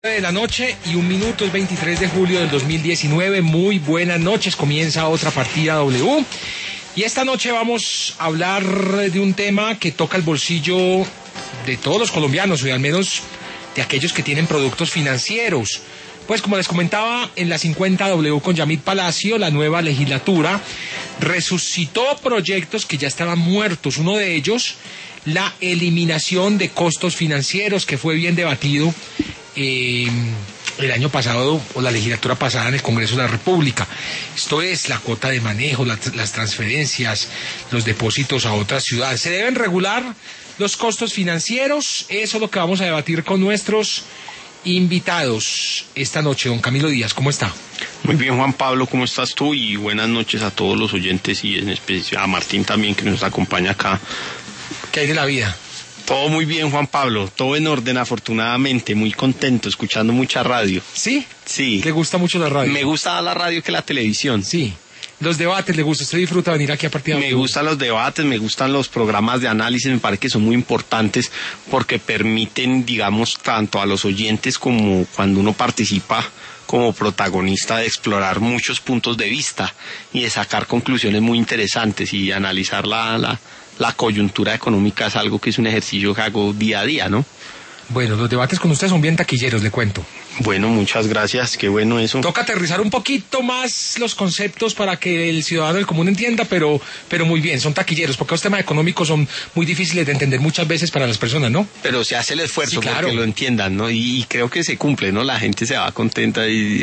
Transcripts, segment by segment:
De la noche y 1 minuto, es 23 de julio del 2019. Muy buenas noches, comienza otra partida W. Y esta noche vamos a hablar de un tema que toca el bolsillo de todos los colombianos, o al menos de aquellos que tienen productos financieros. Pues como les comentaba, en la 50W con Yamit Palacio, la nueva legislatura resucitó proyectos que ya estaban muertos. Uno de ellos, la eliminación de costos financieros, que fue bien debatido el año pasado o la legislatura pasada en el Congreso de la República. Esto es la cuota de manejo, las transferencias, los depósitos a otras ciudades. ¿Se deben regular los costos financieros? Eso es lo que vamos a debatir con nuestros invitados esta noche. Don Camilo Díaz, ¿cómo está? Muy bien, Juan Pablo, ¿cómo estás tú? Y buenas noches a todos los oyentes y en especial a Martín también, que nos acompaña acá. ¿Qué hay de la vida? Todo muy bien, Juan Pablo, todo en orden, afortunadamente, muy contento, escuchando mucha radio. ¿Sí? Sí. ¿Le gusta mucho la radio? Me gusta más la radio que la televisión. Sí. ¿Los debates le gusta? ¿Usted disfruta venir aquí a partir de Me gustan los debates, me gustan los programas de análisis, me parece que son muy importantes porque permiten, digamos, tanto a los oyentes como cuando uno participa como protagonista, de explorar muchos puntos de vista y de sacar conclusiones muy interesantes y analizar la coyuntura económica. Es algo que es un ejercicio que hago día a día, ¿no? Bueno, los debates con ustedes son bien taquilleros, le cuento. Bueno, muchas gracias, qué bueno eso. Toca aterrizar un poquito más los conceptos para que el ciudadano del común entienda, pero muy bien, son taquilleros, porque los temas económicos son muy difíciles de entender muchas veces para las personas, ¿no? Pero se hace el esfuerzo, sí, claro, porque lo entiendan, ¿no? Y creo que se cumple, ¿no? La gente se va contenta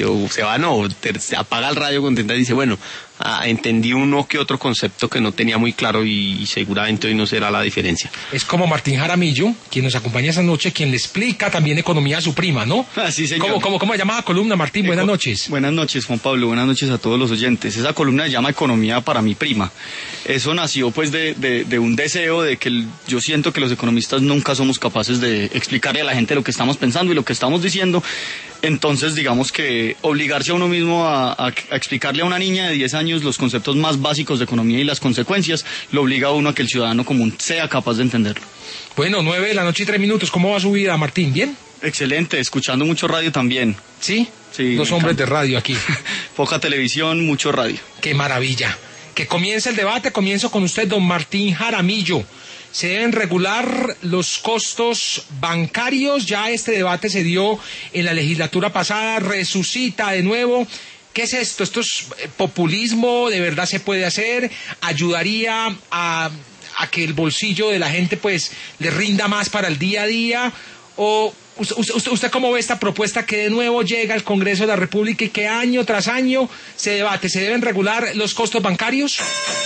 se apaga el radio contenta y dice, bueno, entendí uno que otro concepto que no tenía muy claro y seguramente hoy no será la diferencia. Es como Martín Jaramillo, quien nos acompaña esta noche, quien le explica también economía a su prima, ¿no? Así, señor. ¿Cómo se llama la columna, Martín? Buenas noches. Buenas noches, Juan Pablo, buenas noches a todos los oyentes. Esa columna se llama Economía para mi prima. Eso nació pues de un deseo de que yo siento que los economistas nunca somos capaces de explicarle a la gente lo que estamos pensando y lo que estamos diciendo. Entonces, digamos que obligarse a uno mismo a explicarle a una niña de 10 años los conceptos más básicos de economía y las consecuencias, lo obliga a uno a que el ciudadano común sea capaz de entenderlo. Bueno, 9 de la noche y 3 minutos. ¿Cómo va su vida, Martín? ¿Bien? Excelente, escuchando mucho radio también. ¿Sí? Sí. Dos hombres de radio aquí. Poca televisión, mucho radio. ¡Qué maravilla! Que comience el debate. Comienzo con usted, don Martín Jaramillo. ¿Se deben regular los costos bancarios? Ya este debate se dio en la legislatura pasada, resucita de nuevo. ¿Qué es esto? ¿Esto es populismo? ¿De verdad se puede hacer? ¿Ayudaría a que el bolsillo de la gente pues le rinda más para el día a día? ¿O usted cómo ve esta propuesta que de nuevo llega al Congreso de la República y que año tras año se debate? ¿Se deben regular los costos bancarios?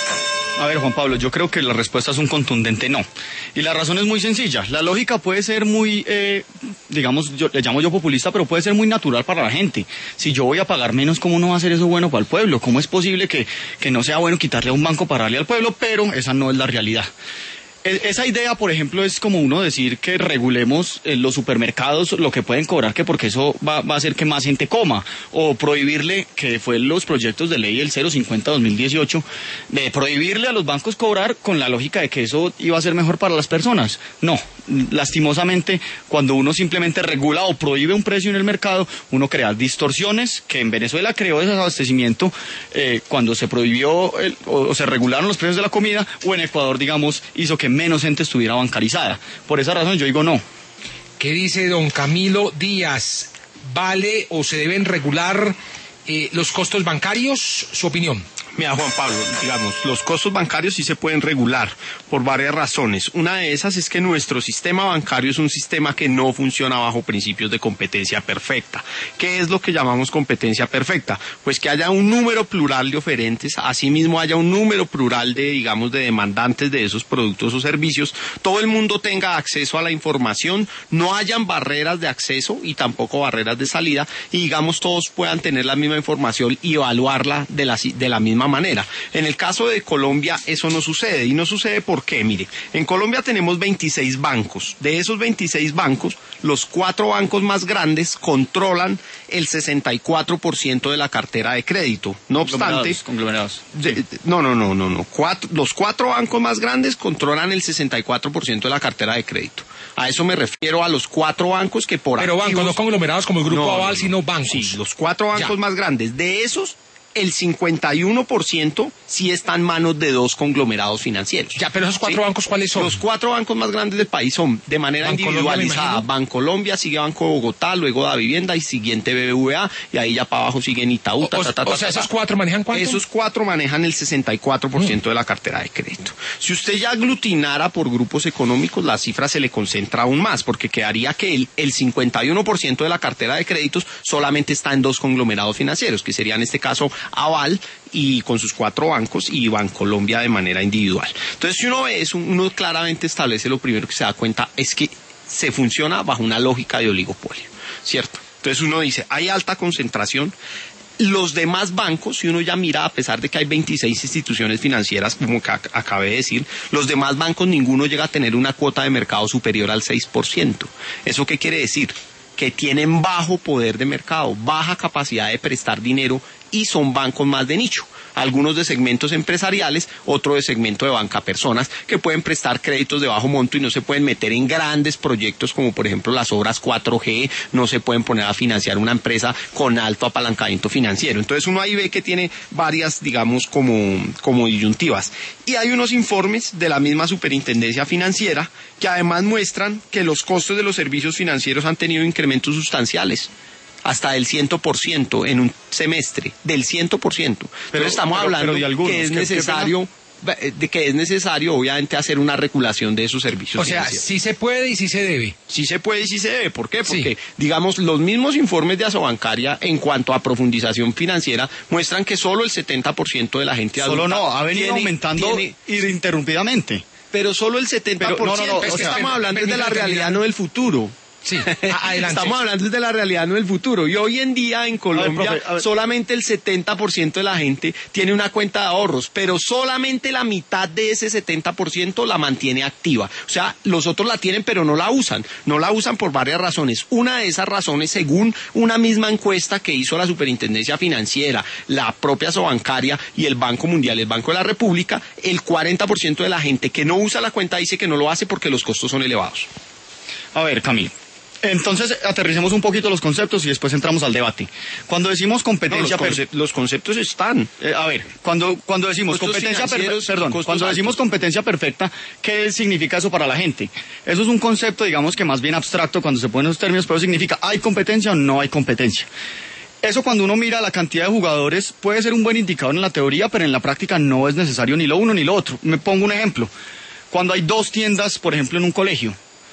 A ver, Juan Pablo, yo creo que la respuesta es un contundente no. Y la razón es muy sencilla. La lógica puede ser muy, digamos, le llamo yo populista, pero puede ser muy natural para la gente. Si yo voy a pagar menos, ¿cómo no va a ser eso bueno para el pueblo? ¿Cómo es posible que no sea bueno quitarle a un banco para darle al pueblo? Pero esa no es la realidad. Esa idea, por ejemplo, es como uno decir que regulemos los supermercados lo que pueden cobrar, que porque eso va a hacer que más gente coma, o prohibirle, que fue los proyectos de ley el 050-2018, de prohibirle a los bancos cobrar con la lógica de que eso iba a ser mejor para las personas. No, lastimosamente, cuando uno simplemente regula o prohíbe un precio en el mercado, uno crea distorsiones, que en Venezuela creó desabastecimiento cuando se prohibió o se regularon los precios de la comida, o en Ecuador, digamos, hizo que menos gente estuviera bancarizada. Por esa razón yo digo no. ¿Qué dice don Camilo Díaz? ¿Vale o se deben regular los costos bancarios? Su opinión. Mira, Juan Pablo, digamos, los costos bancarios sí se pueden regular por varias razones. Una de esas es que nuestro sistema bancario es un sistema que no funciona bajo principios de competencia perfecta. ¿Qué es lo que llamamos competencia perfecta? Pues que haya un número plural de oferentes, asimismo haya un número plural de, digamos, de demandantes de esos productos o servicios, todo el mundo tenga acceso a la información, no hayan barreras de acceso y tampoco barreras de salida, y digamos todos puedan tener la misma información y evaluarla de la misma manera. En el caso de Colombia eso no sucede, y no sucede ¿por qué? Mire, en Colombia tenemos 26 bancos, de esos 26 bancos, los 4 bancos más grandes controlan el 64% de la cartera de crédito. No obstante, conglomerados. No. Los 4 bancos más grandes controlan el 64% de la cartera de crédito. A eso me refiero, a los 4 bancos que por Pero activos, bancos, no conglomerados como el Grupo Aval, sino bancos. Sí, los 4 bancos Ya. más grandes. De esos, el 51% sí está en manos de 2 conglomerados financieros. Ya, pero esos 4 bancos, ¿cuáles son? Los 4 bancos más grandes del país son, de manera Bancolombia, individualizada, me imagino. Bancolombia, sigue Banco Bogotá, luego Da Vivienda y siguiente BBVA, y ahí ya para abajo siguen Itaú. O sea, ¿esos 4 manejan cuánto? Esos 4 manejan el 64% de la cartera de crédito. Si usted ya aglutinara por grupos económicos, la cifra se le concentra aún más, porque quedaría que el 51% de la cartera de créditos solamente está en 2 conglomerados financieros, que sería en este caso Aval y con sus 4 bancos y Bancolombia de manera individual. Entonces, si uno ve eso, uno claramente establece, lo primero que se da cuenta es que se funciona bajo una lógica de oligopolio, ¿cierto? Entonces uno dice, hay alta concentración. Los demás bancos, si uno ya mira, a pesar de que hay 26 instituciones financieras, como que acabé de decir, los demás bancos ninguno llega a tener una cuota de mercado superior al 6%. ¿Eso qué quiere decir? Que tienen bajo poder de mercado, baja capacidad de prestar dinero y son bancos más de nicho. Algunos de segmentos empresariales, otro de segmento de banca personas, que pueden prestar créditos de bajo monto y no se pueden meter en grandes proyectos como por ejemplo las obras 4G, no se pueden poner a financiar una empresa con alto apalancamiento financiero. Entonces uno ahí ve que tiene varias, digamos, como disyuntivas. Y hay unos informes de la misma Superintendencia Financiera que además muestran que los costos de los servicios financieros han tenido incrementos sustanciales, hasta del 100% en un semestre, del 100%. Pero estamos hablando de algunos, que es necesario, obviamente, hacer una regulación de esos servicios O sea, financieros. sí se puede y sí se debe. Sí se puede y sí se debe. ¿Por qué? Sí. Porque, digamos, los mismos informes de Asobancaria en cuanto a profundización financiera muestran que solo el 70% de la gente adulta Solo no, ha venido aumentando ininterrumpidamente. pero solo el 70%. Pero, no, es o que sea, estamos hablando de la permítame realidad, terminar. no del futuro. Sí, adelante. Estamos hablando de la realidad, no del futuro. Y hoy en día en Colombia profe, solamente el 70% de la gente tiene una cuenta de ahorros, pero solamente la mitad de ese 70% la mantiene activa. O sea, los otros la tienen pero no la usan. No la usan por varias razones. Una de esas razones, según una misma encuesta que hizo la Superintendencia Financiera, la propia Asobancaria y el Banco Mundial, el Banco de la República, el 40% de la gente que no usa la cuenta dice que no lo hace porque los costos son elevados. A ver, Camilo. Entonces, aterricemos un poquito los conceptos y después entramos al debate. Cuando decimos competencia... Los conceptos están. A ver, cuando decimos Costos competencia financieros, perfecta, costos cuando altos. decimos competencia perfecta, ¿qué significa eso para la gente? Eso es un concepto, digamos, que más bien abstracto cuando se ponen esos términos, pero significa ¿hay competencia o no hay competencia? Eso cuando uno mira la cantidad de jugadores puede ser un buen indicador en la teoría, pero en la práctica no es necesario ni lo uno ni lo otro. Me pongo un ejemplo. Cuando hay 2 tiendas, por ejemplo, en un colegio,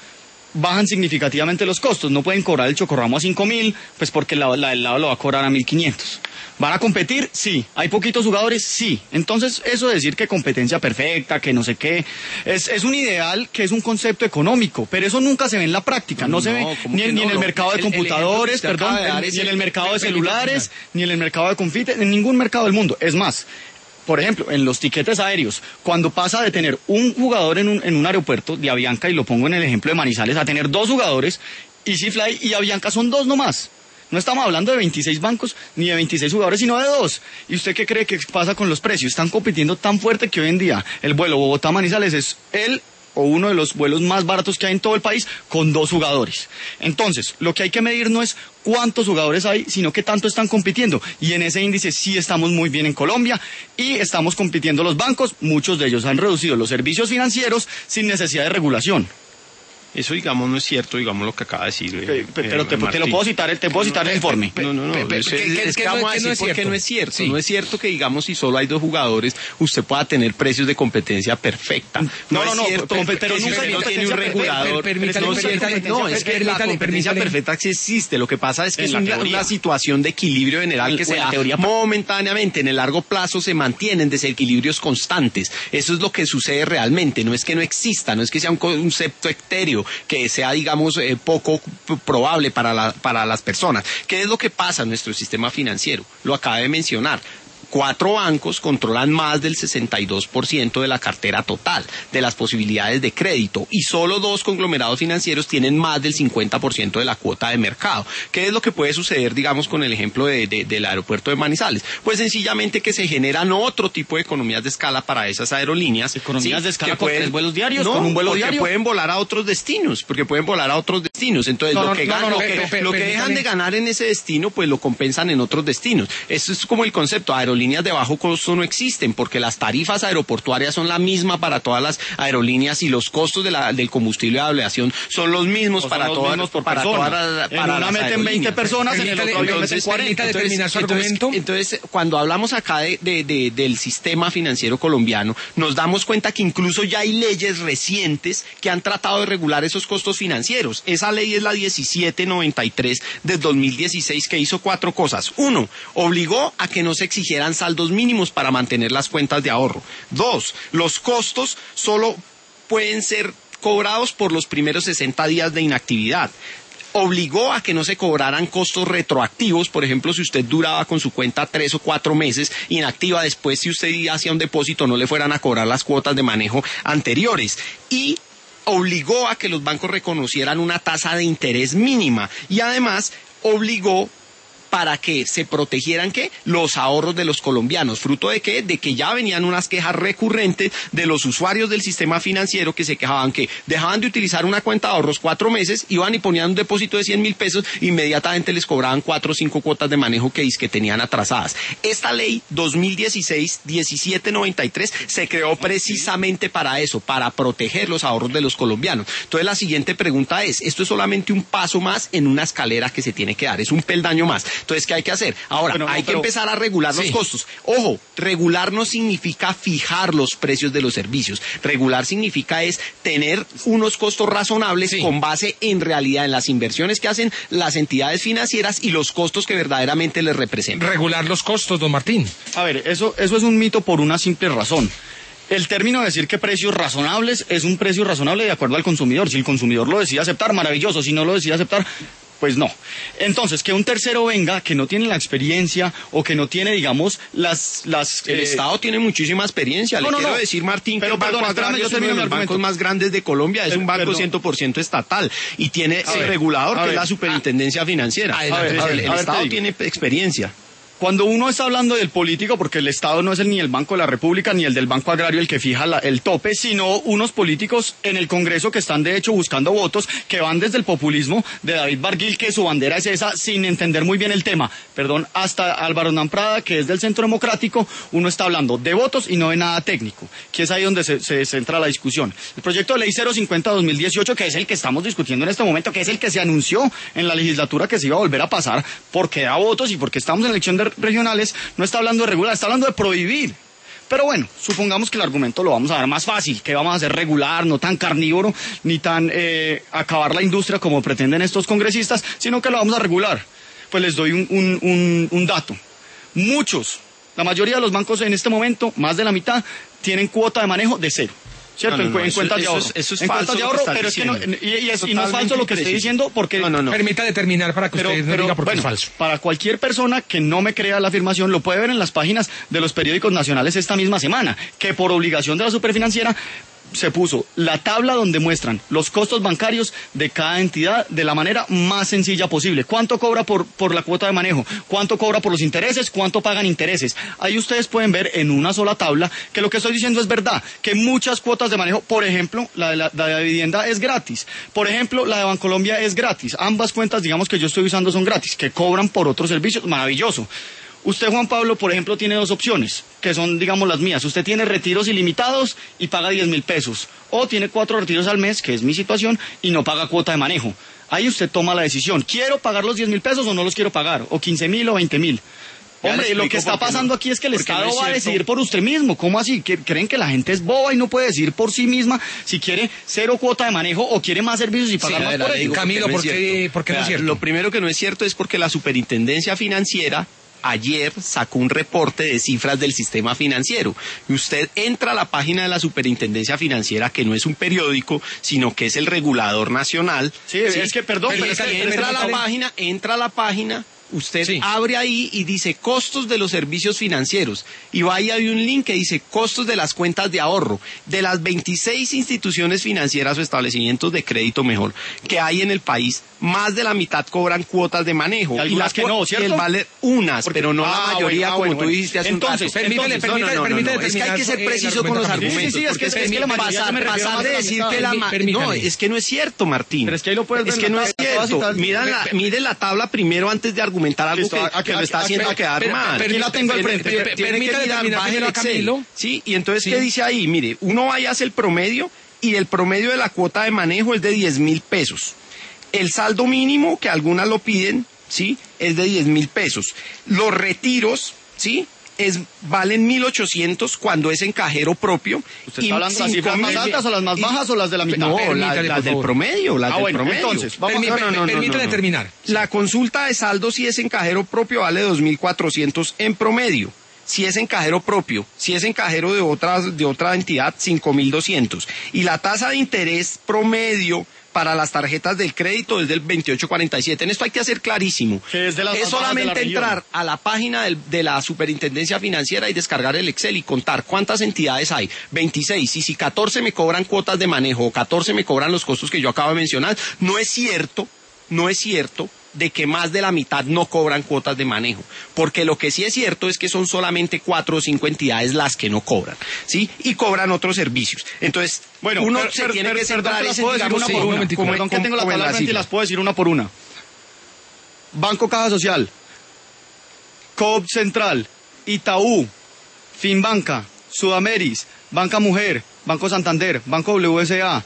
bajan significativamente los costos. No pueden cobrar el chocorramo a 5.000, pues porque la del lado lo va a cobrar a 1.500. ¿Van a competir? Sí. ¿Hay poquitos jugadores? Sí. Entonces, eso de decir que competencia perfecta, que no sé qué, es un ideal que es un concepto económico, pero eso nunca se ve en la práctica. No se ve ¿cómo ni que en el no? mercado de El ejemplo que computadores, usted acaba de dar ni es en el mercado de permítame celulares, terminar. ni en el mercado de confites, en ningún mercado del mundo. Es más, por ejemplo, en los tiquetes aéreos, cuando pasa de tener un jugador en un aeropuerto de Avianca, y lo pongo en el ejemplo de Manizales, a tener 2 jugadores, EasyFly y Avianca son 2 nomás. No estamos hablando de 26 bancos ni de 26 jugadores, sino de 2. ¿Y usted qué cree que pasa con los precios? Están compitiendo tan fuerte que hoy en día el vuelo Bogotá-Manizales es uno de los vuelos más baratos que hay en todo el país con 2 jugadores. Entonces, lo que hay que medir no es cuántos jugadores hay, sino qué tanto están compitiendo. Y en ese índice sí estamos muy bien en Colombia y estamos compitiendo los bancos. Muchos de ellos han reducido los servicios financieros sin necesidad de regulación. Eso, digamos, no es cierto, digamos, lo que acaba de decir. Pero te lo puedo citar, el informe. No. Es que vamos a decir por qué no es cierto. Sí. No es cierto que, digamos, si solo hay 2 jugadores, usted pueda tener precios de competencia perfecta. No, es cierto, pero que si nunca usted hay no tiene un competencia regulador. permítale, No, es que la competencia permítale. perfecta sí existe. Lo que pasa es que En es la una teoría. situación de equilibrio general que En se la da teoría. momentáneamente. En el largo plazo se mantienen desequilibrios constantes. Eso es lo que sucede realmente. No es que no exista, no es que sea un concepto etéreo, que sea, digamos, poco probable para las personas. ¿Qué es lo que pasa en nuestro sistema financiero? Lo acabé de mencionar. 4 bancos controlan más del 62% de la cartera total, de las posibilidades de crédito, y solo 2 conglomerados financieros tienen más del 50% de la cuota de mercado. ¿Qué es lo que puede suceder, digamos, con el ejemplo del aeropuerto de Manizales? Pues sencillamente que se generan otro tipo de economías de escala para esas aerolíneas. Economías de escala con 3 vuelos diarios, no, con un vuelo porque diario. pueden volar a otros destinos, Entonces, lo que dejan de ganar en ese destino, pues lo compensan en otros destinos. Eso es como el concepto. Aerolíneas de bajo costo no existen, porque las tarifas aeroportuarias son la misma para todas las aerolíneas y los costos del combustible de aviación son los mismos para todas las meten 20 personas, en el otro avión meten 40. Determinar su argumento. Entonces, cuando hablamos acá del sistema financiero colombiano, nos damos cuenta que incluso ya hay leyes recientes que han tratado de regular esos costos financieros. Esa ley es la 1793 del 2016, que hizo 4 cosas. 1, obligó a que no se exigieran saldos mínimos para mantener las cuentas de ahorro. 2, los costos solo pueden ser cobrados por los primeros 60 días de inactividad. Obligó a que no se cobraran costos retroactivos, por ejemplo, si usted duraba con su cuenta 3 o 4 meses inactiva, después si usted hacía un depósito no le fueran a cobrar las cuotas de manejo anteriores. Y obligó a que los bancos reconocieran una tasa de interés mínima, y además obligó para que se protegieran los ahorros de los colombianos. ¿Fruto de qué? De que ya venían unas quejas recurrentes de los usuarios del sistema financiero que se quejaban que dejaban de utilizar una cuenta de ahorros 4 meses, iban y ponían un depósito de 100.000 pesos, inmediatamente les cobraban 4 o 5 cuotas de manejo que tenían atrasadas. Esta ley 2016-1793 se creó precisamente para eso, para proteger los ahorros de los colombianos. Entonces la siguiente pregunta es, esto es solamente un paso más en una escalera que se tiene que dar, es un peldaño más. Entonces, ¿qué hay que hacer? Ahora, hay que empezar a regular los costos. Ojo, regular no significa fijar los precios de los servicios. Regular significa es tener unos costos razonables con base en realidad en las inversiones que hacen las entidades financieras y los costos que verdaderamente les representan. Regular los costos, don Martín. A ver, eso es un mito por una simple razón. El término de decir que precios razonables es un precio razonable de acuerdo al consumidor. Si el consumidor lo decide aceptar, maravilloso. Si no lo decide aceptar, pues no. Entonces, que un tercero venga que no tiene la experiencia o que no tiene, digamos, El Estado tiene muchísima experiencia. Le quiero decir, Martín, que el Banco Agrario es uno de los bancos más grandes de Colombia. Es un banco 100% estatal y tiene el regulador, que es la Superintendencia Financiera. El Estado tiene experiencia. Cuando uno está hablando del político, porque el Estado no es ni el Banco de la República ni el del Banco Agrario el que fija el tope, sino unos políticos en el Congreso que están de hecho buscando votos, que van desde el populismo de David Barguil, que su bandera es esa, sin entender muy bien el tema, hasta Álvaro Hernán Prada, que es del Centro Democrático. Uno está hablando de votos y no de nada técnico, que es ahí donde se centra la discusión. El proyecto de ley 050-2018, que es el que estamos discutiendo en este momento, que es el que se anunció en la legislatura que se iba a volver a pasar porque da votos y porque estamos en elección regionales, no está hablando de regular, está hablando de prohibir. Pero bueno, supongamos que el argumento lo vamos a dar más fácil, que vamos a hacer regular, no tan carnívoro, ni tan acabar la industria como pretenden estos congresistas, sino que lo vamos a regular. Pues les doy un dato. La mayoría de los bancos en este momento, más de la mitad, tienen cuota de manejo de 0. ¿Cierto? En cuentas de ahorro. Eso es falso, de ahorro, pero es que no, y no es falso lo que estoy diciendo porque... No. Permita determinar para que usted no diga por qué es falso. Para cualquier persona que no me crea la afirmación, lo puede ver en las páginas de los periódicos nacionales esta misma semana, que por obligación de la Superfinanciera se puso la tabla donde muestran los costos bancarios de cada entidad de la manera más sencilla posible. ¿Cuánto cobra por la cuota de manejo? ¿Cuánto cobra por los intereses? ¿Cuánto pagan intereses? Ahí ustedes pueden ver en una sola tabla que lo que estoy diciendo es verdad, que muchas cuotas de manejo, por ejemplo, la de vivienda es gratis. Por ejemplo, la de Bancolombia es gratis. Ambas cuentas, digamos, que yo estoy usando son gratis, que cobran por otros servicios, maravilloso. Usted, Juan Pablo, por ejemplo, tiene 2 opciones, que son, digamos, las mías. Usted tiene retiros ilimitados y paga 10.000 pesos. O tiene 4 retiros al mes, que es mi situación, y no paga cuota de manejo. Ahí usted toma la decisión. ¿Quiero pagar los 10.000 pesos o no los quiero pagar? O 15.000 o 20.000. Hombre, lo que está pasando aquí es que el Estado va a decidir por usted mismo. ¿Cómo así? ¿Creen que la gente es boba y no puede decidir por sí misma si quiere 0 cuota de manejo o quiere más servicios y pagar más por ello? Camilo, ¿por qué no es cierto? Lo primero que no es cierto es porque la Superintendencia Financiera ayer sacó un reporte de cifras del sistema financiero. Y usted entra a la página de la Superintendencia Financiera, que no es un periódico, sino que es el regulador nacional. Sí, es que, perdón, entra a la página Usted Sí. abre ahí y dice costos de los servicios financieros y va ahí hay un link que dice costos de las cuentas de ahorro de las 26 instituciones financieras o establecimientos de crédito mejor que hay en el país. Más de la mitad cobran cuotas de manejo Y algunas que no, ¿cierto? Y el vale unas, pero no la mayoría, como tú dijiste hace Entonces, un rato. permítale Es que hay que ser preciso con los argumentos. Sí, es que la mayoría pasar, me refiero pasar más de a la decir mitad. que la no, es que no es cierto, Martín. Pero es que ahí lo puedes ver Es en que la no es tabla, te vas a cierto. citar. Mire la tabla primero antes de argumentar algo Listo, que lo está haciendo quedar mal. Aquí la tengo al frente. Tiene que Permítale mirar, terminar baje primero el a Excel. Camilo. Sí, y entonces, Sí. ¿qué dice ahí? Mire, uno va y hace el promedio y el promedio de la cuota de manejo es de 10.000 pesos. El saldo mínimo, que algunas lo piden, ¿sí? Es de 10.000 pesos. Los retiros, ¿sí? Valen 1.800 cuando es en cajero propio. ¿Usted está hablando de las cifras más 5.000 altas o las más bajas o las de la mitad? No, Permítale, las por del favor. promedio, las del bueno, promedio. entonces, vamos Permítale terminar. La consulta de saldo si es en cajero propio vale 2.400 en promedio. Si es en cajero propio, si es en cajero de otra entidad, 5.200. Y la tasa de interés promedio para las tarjetas del crédito es del 28.47. En esto hay que hacer clarísimo. Que es de las más bajas de la solamente región. entrar a la página de la Superintendencia Financiera y descargar el Excel y contar cuántas entidades hay. 26. Y si 14 me cobran cuotas de manejo o 14 me cobran los costos que yo acabo de mencionar, no es cierto de que más de la mitad no cobran cuotas de manejo, porque lo que sí es cierto es que son solamente 4 o 5 entidades las que no cobran, ¿sí? Y cobran otros servicios. Entonces, Bueno, uno se tiene que centrar las en, puedo decir digamos, una por una. momentico. Perdón que tengo la como en tabla la al frente y silla. las puedo decir una por una. Banco Caja Social, Coop Central, Itaú, Finbanca, Sudameris, Banca Mujer, Banco Santander, Banco WSA,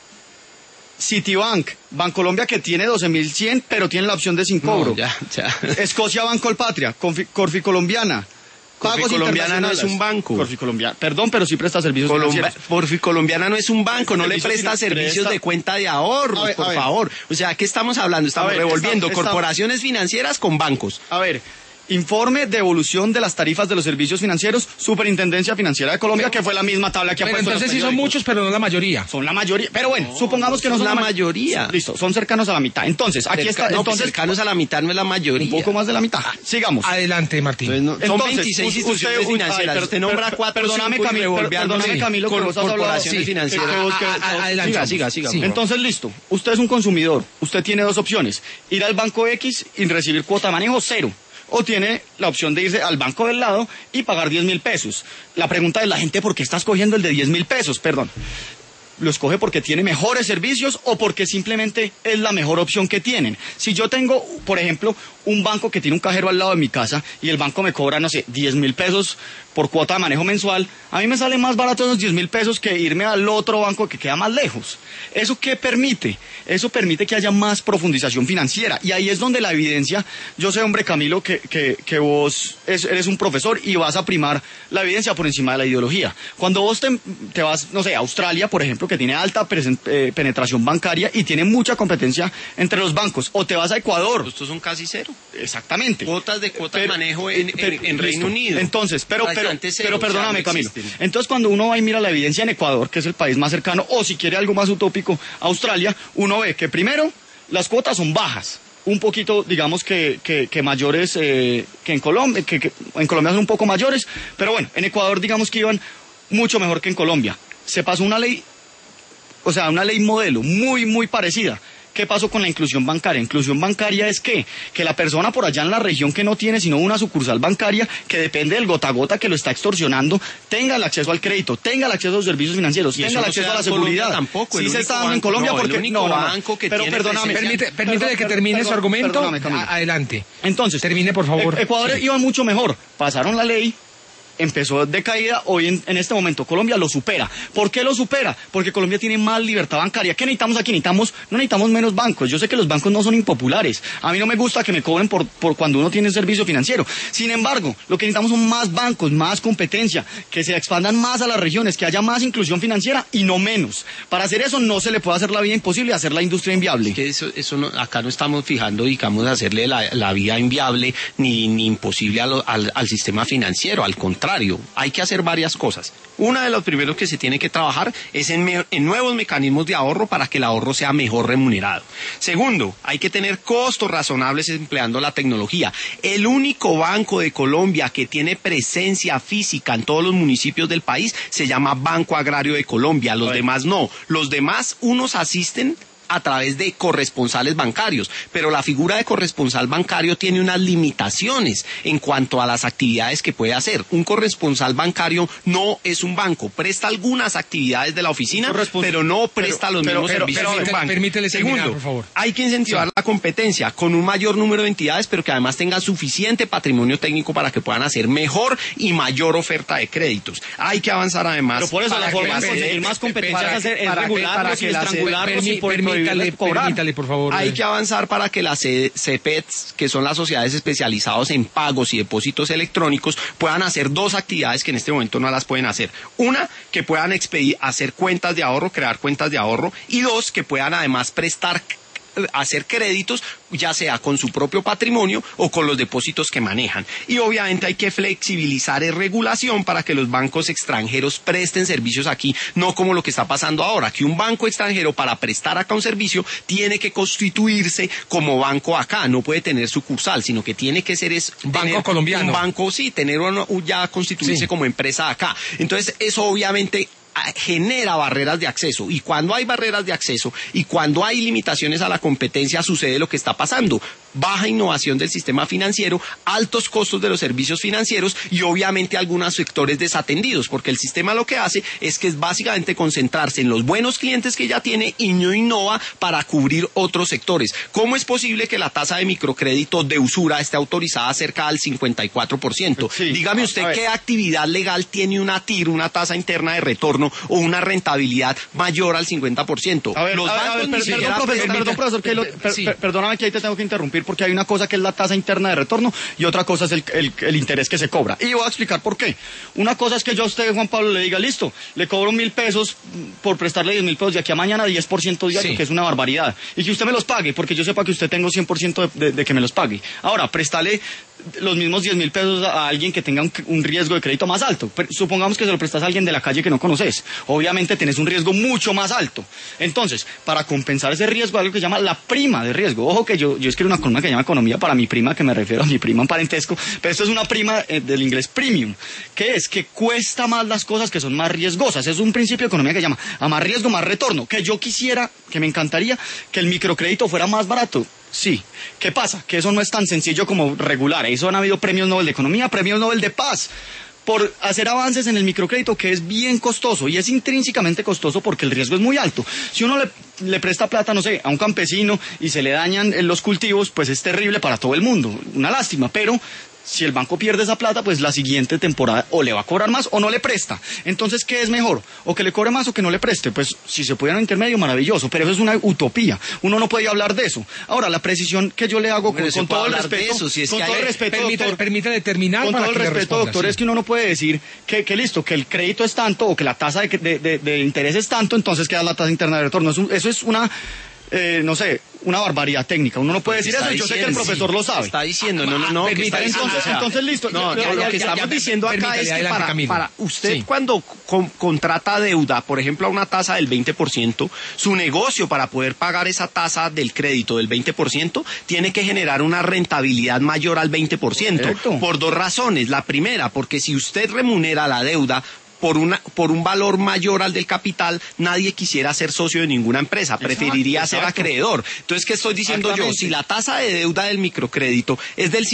Citibank, Bancolombia que tiene 12.100 pero tiene la opción de sin cobro. No, ya. Escocia Banco Patria, Corficolombiana. Pagos Corficolombiana no es internacionales. un banco. Corficolombiana, perdón, pero sí presta servicios financieros. Porficolombiana no es un banco, no le Servicios presta servicios presta- de cuenta de ahorros, A ver, por favor. O sea, ¿qué estamos hablando? Estamos A ver, revolviendo estamos- corporaciones financieras con bancos. A ver, informe de evolución de las tarifas de los servicios financieros, Superintendencia Financiera de Colombia, que fue la misma tabla que ha Bueno, puesto entonces los sí son periódicos. muchos, pero no la mayoría. Son la mayoría, pero bueno, supongamos que no son la mayoría. Listo, son cercanos a la mitad. Entonces, aquí está, No, pues entonces, cercanos a la mitad no es la mayoría. un poco más de la mitad. Sigamos. Adelante, Martín. Entonces, son Entonces, 26 usted- instituciones financieras. ay, Usted nombra 4 perdóname, cinco y Camilo, revolviendo, perdóname, sí, Camilo, que con vos has hablado- corporaciones sí, financieras. que vos- que- Adelante. Siga. Sí. Entonces, listo. Usted es un consumidor. Usted tiene dos opciones. Ir al banco X y recibir cuota de manejo 0. O tiene la opción de irse al banco del lado y pagar 10.000 pesos. La pregunta es, la gente, ¿por qué está escogiendo el de 10.000 pesos? Perdón. ¿Lo escoge porque tiene mejores servicios o porque simplemente es la mejor opción que tienen? Si yo tengo, por ejemplo, un banco que tiene un cajero al lado de mi casa y el banco me cobra, no sé, 10.000 pesos por cuota de manejo mensual, a mí me sale más barato esos 10.000 pesos que irme al otro banco que queda más lejos. ¿Eso qué permite? Eso permite que haya más profundización financiera. Y ahí es donde la evidencia, yo sé, hombre, Camilo, que vos eres un profesor y vas a primar la evidencia por encima de la ideología. Cuando vos te vas, no sé, a Australia, por ejemplo, que tiene alta penetración bancaria y tiene mucha competencia entre los bancos, o te vas a Ecuador. Estos son casi 0. Exactamente. Cuotas de manejo en Reino listo. Unido. Entonces, pero Bastante cero, perdóname, o sea, no Camilo. existen. Entonces, cuando uno va y mira la evidencia en Ecuador, que es el país más cercano, o si quiere algo más utópico, Australia, uno ve que primero las cuotas son bajas. Un poquito, digamos que mayores que en Colombia, que en Colombia son un poco mayores, pero bueno, en Ecuador digamos que iban mucho mejor que en Colombia. Se pasó una ley, o sea, una ley modelo muy, muy parecida. ¿Qué pasó con la inclusión bancaria? Inclusión bancaria es que la persona por allá en la región que no tiene sino una sucursal bancaria, que depende del gota a gota que lo está extorsionando, tenga el acceso al crédito, tenga el acceso a los servicios financieros, Y tenga eso el no acceso se a da la en Colombia seguridad. tampoco, Sí el se único está dando en banco- Colombia no, el porque único banco que pero tiene perdóname. Permítele que termine su argumento. Perdóname, Camilo. Adelante. Entonces, termine, por favor. Ecuador Sí. iba mucho mejor. Pasaron la ley, empezó de caída, hoy en este momento Colombia lo supera. ¿Por qué lo supera? Porque Colombia tiene más libertad bancaria. ¿Qué necesitamos aquí? No necesitamos menos bancos. Yo sé que los bancos no son impopulares. A mí no me gusta que me cobren por cuando uno tiene un servicio financiero. Sin embargo, lo que necesitamos son más bancos, más competencia, que se expandan más a las regiones, que haya más inclusión financiera y no menos. Para hacer eso no se le puede hacer la vida imposible y hacer la industria inviable. Es que eso no, acá no estamos fijando, digamos, hacerle la vida inviable ni imposible al sistema financiero. Al contrario. contrario, hay que hacer varias cosas. Una de los primeros que se tiene que trabajar es en nuevos mecanismos de ahorro para que el ahorro sea mejor remunerado. Segundo, hay que tener costos razonables empleando la tecnología. El único banco de Colombia que tiene presencia física en todos los municipios del país se llama Banco Agrario de Colombia. Los demás no. Los demás, unos asisten a través de corresponsales bancarios, pero la figura de corresponsal bancario tiene unas limitaciones en cuanto a las actividades que puede hacer. Un corresponsal bancario no es un banco, presta algunas actividades de la oficina, pero no presta los mismos servicios de un banco. Permítele terminar, Segundo, por favor. hay que incentivar la competencia con un mayor número de entidades, pero que además tengan suficiente patrimonio técnico para que puedan hacer mejor y mayor oferta de créditos. Hay que avanzar además. Pero por eso la forma de conseguir más competencia es regularlos y estrangularlos y Permítale, por favor. Hay que avanzar para que las CPETs, que son las sociedades especializadas en pagos y depósitos electrónicos, puedan hacer dos actividades que en este momento no las pueden hacer. Una, que puedan hacer cuentas de ahorro, crear cuentas de ahorro, y dos, que puedan además hacer créditos, ya sea con su propio patrimonio o con los depósitos que manejan. Y obviamente hay que flexibilizar regulación para que los bancos extranjeros presten servicios aquí, no como lo que está pasando ahora, que un banco extranjero para prestar acá un servicio tiene que constituirse como banco acá, no puede tener sucursal, sino que tiene que ser banco colombiano. Un banco, sí, tener ya constituirse como empresa acá. Entonces eso obviamente genera barreras de acceso, y cuando hay barreras de acceso y cuando hay limitaciones a la competencia sucede lo que está pasando: baja innovación del sistema financiero, altos costos de los servicios financieros y obviamente algunos sectores desatendidos, porque el sistema lo que hace es que es básicamente concentrarse en los buenos clientes que ya tiene y no innova para cubrir otros sectores. ¿Cómo es posible que la tasa de microcrédito de usura esté autorizada cerca del 54%? Sí. Dígame usted qué actividad legal tiene una TIR, una tasa interna de retorno, o una rentabilidad mayor al 50%. Perdóname que ahí te tengo que interrumpir, porque hay una cosa que es la tasa interna de retorno y otra cosa es el interés que se cobra. Y voy a explicar por qué. Una cosa es que yo a usted, Juan Pablo, le diga, listo, le cobro 1.000 pesos por prestarle 10.000 pesos de aquí a mañana, 10% diario, que es una barbaridad. Y que usted me los pague, porque yo sepa que usted tengo 100% de que me los pague. Ahora, prestarle los mismos 10.000 pesos a alguien que tenga un riesgo de crédito más alto. Supongamos que se lo prestas a alguien de la calle que no conoces. Obviamente tenés un riesgo mucho más alto. Entonces, para compensar ese riesgo, algo que se llama la prima de riesgo. Ojo que yo escribo una columna que se llama Economía para mi prima, que me refiero a mi prima en parentesco, pero esto es una prima del inglés premium, que es que cuesta más las cosas que son más riesgosas. Es un principio de economía que se llama a más riesgo, más retorno. Que yo quisiera, que me encantaría que el microcrédito fuera más barato. Sí. ¿Qué pasa? Que eso no es tan sencillo como regular. Eso han habido premios Nobel de Economía, premios Nobel de Paz, por hacer avances en el microcrédito, que es bien costoso, y es intrínsecamente costoso porque el riesgo es muy alto. Si uno le presta plata, no sé, a un campesino y se le dañan los cultivos, pues es terrible para todo el mundo. Una lástima, pero si el banco pierde esa plata, pues la siguiente temporada o le va a cobrar más o no le presta. Entonces, ¿qué es mejor? O que le cobre más o que no le preste. Pues si se pudiera un intermedio, maravilloso, pero eso es una utopía. Uno no puede hablar de eso. Ahora, la precisión que yo le hago con todo el respeto, permítale terminar. Con para todo el que respeto, doctor, es que uno no puede decir que listo, que el crédito es tanto o que la tasa de interés es tanto, entonces queda la tasa interna de retorno. Eso es una... no sé, una barbaridad técnica. Uno no puede decir eso, y yo sé que el profesor lo sabe. Está diciendo, entonces listo. No, lo que estamos diciendo acá es que para usted cuando contrata deuda, por ejemplo, a una tasa del 20%, su negocio para poder pagar esa tasa del crédito del 20% tiene que generar una rentabilidad mayor al 20%. Correcto. Por dos razones. La primera, porque si usted remunera la deuda por un valor mayor al del capital, nadie quisiera ser socio de ninguna empresa, preferiría ser acreedor. Entonces, ¿qué estoy diciendo yo? Si la tasa de deuda del microcrédito es del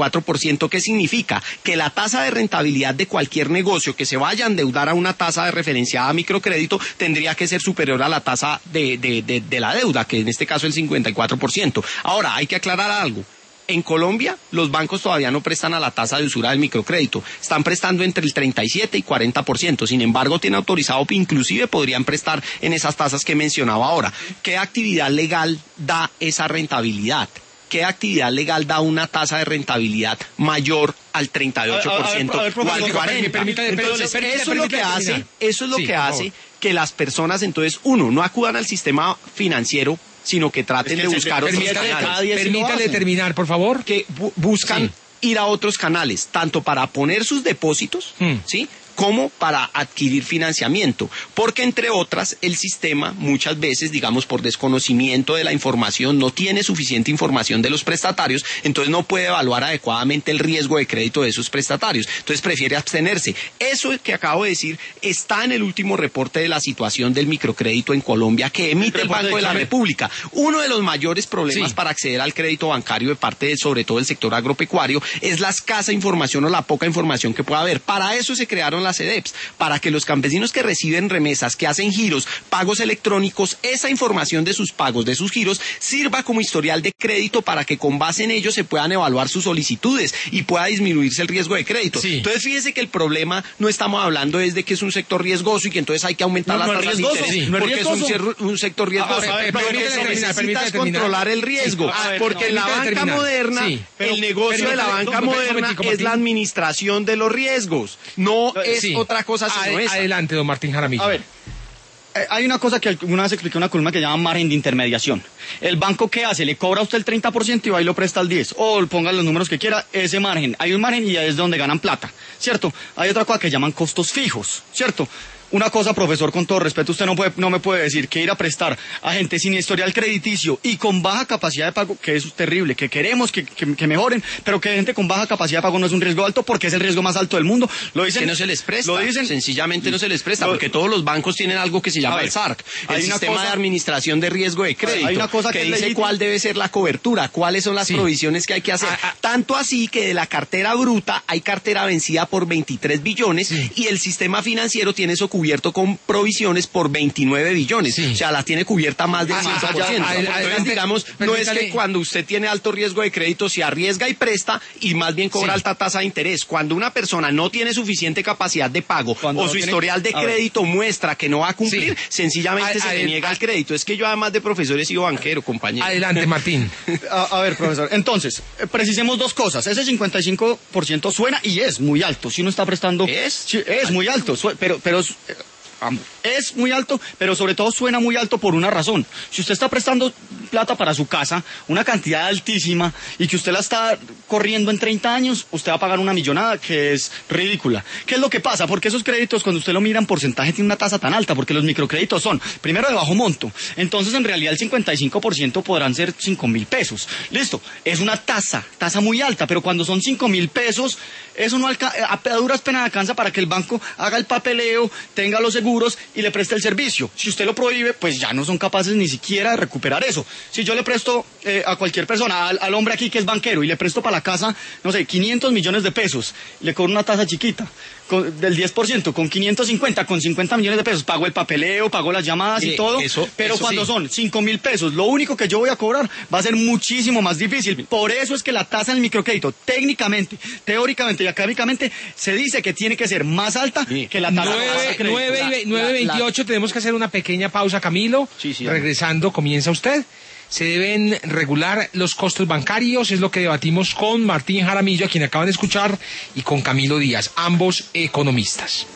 54%, ¿qué significa? Que la tasa de rentabilidad de cualquier negocio que se vaya a endeudar a una tasa de referenciada a microcrédito tendría que ser superior a la tasa de la deuda, que en este caso es el 54%. Ahora, hay que aclarar algo. En Colombia, los bancos todavía no prestan a la tasa de usura del microcrédito. Están prestando entre el 37 y 40%. Sin embargo, tienen autorizado que inclusive podrían prestar en esas tasas que mencionaba ahora. ¿Qué actividad legal da esa rentabilidad? ¿Qué actividad legal da una tasa de rentabilidad mayor al 38% o al 40%? Entonces, eso es lo que hace que las personas, entonces, no acudan al sistema financiero, sino que traten de buscar otros canales. Permítale terminar, por favor. Que buscan ir a otros canales, tanto para poner sus depósitos, ¿sí?, como para adquirir financiamiento, porque entre otras el sistema muchas veces, digamos por desconocimiento de la información, no tiene suficiente información de los prestatarios, entonces no puede evaluar adecuadamente el riesgo de crédito de esos prestatarios, entonces prefiere abstenerse. Eso que acabo de decir está en el último reporte de la situación del microcrédito en Colombia que emite el Banco de la República. Uno de los mayores problemas para acceder al crédito bancario de parte de, sobre todo, el sector agropecuario es la escasa información o la poca información que pueda haber. Para eso se crearon las CEDEPS, para que los campesinos que reciben remesas, que hacen giros, pagos electrónicos, esa información de sus pagos, de sus giros, sirva como historial de crédito para que con base en ello se puedan evaluar sus solicitudes y pueda disminuirse el riesgo de crédito. Sí. Entonces fíjese que el problema no estamos hablando es de que es un sector riesgoso y que entonces hay que aumentar las tasas de interés, porque es un sector riesgoso. Porque se necesita controlar el riesgo, porque en la banca moderna, el negocio de la banca moderna es la administración de los riesgos, no es otra cosa sino esa. Adelante, don Martín Jaramillo. A ver, hay una cosa que alguna vez expliqué en una columna que llama margen de intermediación. El banco, ¿qué hace? Le cobra a usted el 30% y va y lo presta al 10%. O ponga los números que quiera, ese margen. Hay un margen y ahí es donde ganan plata, ¿cierto? Hay otra cosa que llaman costos fijos, ¿cierto? Una cosa, profesor, con todo respeto, usted no me puede decir que ir a prestar a gente sin historial crediticio y con baja capacidad de pago, que es terrible, que queremos que mejoren, pero que gente con baja capacidad de pago no es un riesgo alto porque es el riesgo más alto del mundo. Lo dicen, que no se les presta, lo dicen, sencillamente no se les presta, porque todos los bancos tienen algo que se llama el SARC, el Sistema de Administración de Riesgo de Crédito, hay una cosa que dice cuál debe ser la cobertura, cuáles son las provisiones que hay que hacer. Tanto así que de la cartera bruta hay cartera vencida por 23 billones y el sistema financiero tiene eso cubierto con provisiones por 29 billones. O sea, la tiene cubierta más del 100%. Entonces, digamos, no es que cuando usted tiene alto riesgo de crédito se arriesga y presta y más bien cobra alta tasa de interés. Cuando una persona no tiene suficiente capacidad de pago o su historial de crédito muestra que no va a cumplir, sencillamente se le niega el crédito. Es que yo además de profesor he sido banquero, compañero. Adelante, Martín. A ver, profesor. Entonces, precisemos dos cosas. Ese 55% suena y es muy alto. Si uno está prestando... Es muy alto, pero es muy alto, pero sobre todo suena muy alto por una razón. Si usted está prestando plata para su casa, una cantidad altísima, y que usted la está corriendo en 30 años, usted va a pagar una millonada que es ridícula. ¿Qué es lo que pasa? Porque esos créditos, cuando usted lo mira en porcentaje, tienen una tasa tan alta, porque los microcréditos son, primero, de bajo monto. Entonces, en realidad, el 55% podrán ser 5.000 pesos. Listo, es una tasa muy alta, pero cuando son 5.000 pesos, eso no a duras penas alcanza para que el banco haga el papeleo, tenga los seguros y le preste el servicio. Si usted lo prohíbe, pues ya no son capaces ni siquiera de recuperar eso. Si yo le presto a cualquier persona, al hombre aquí que es banquero, y le presto para la casa, no sé, 500 millones de pesos, le cobro una tasa chiquita, del 10%, con 550, con 50 millones de pesos, pago el papeleo, pago las llamadas y todo, pero cuando son 5.000 pesos, lo único que yo voy a cobrar va a ser muchísimo más difícil. Por eso es que la tasa del microcrédito, técnicamente, teóricamente y académicamente, se dice que tiene que ser más alta que la tasa de crédito. 9:28, tenemos que hacer una pequeña pausa, Camilo. Regresando, comienza usted. Se deben regular los costos bancarios, es lo que debatimos con Martín Jaramillo, a quien acaban de escuchar, y con Camilo Díaz, ambos economistas.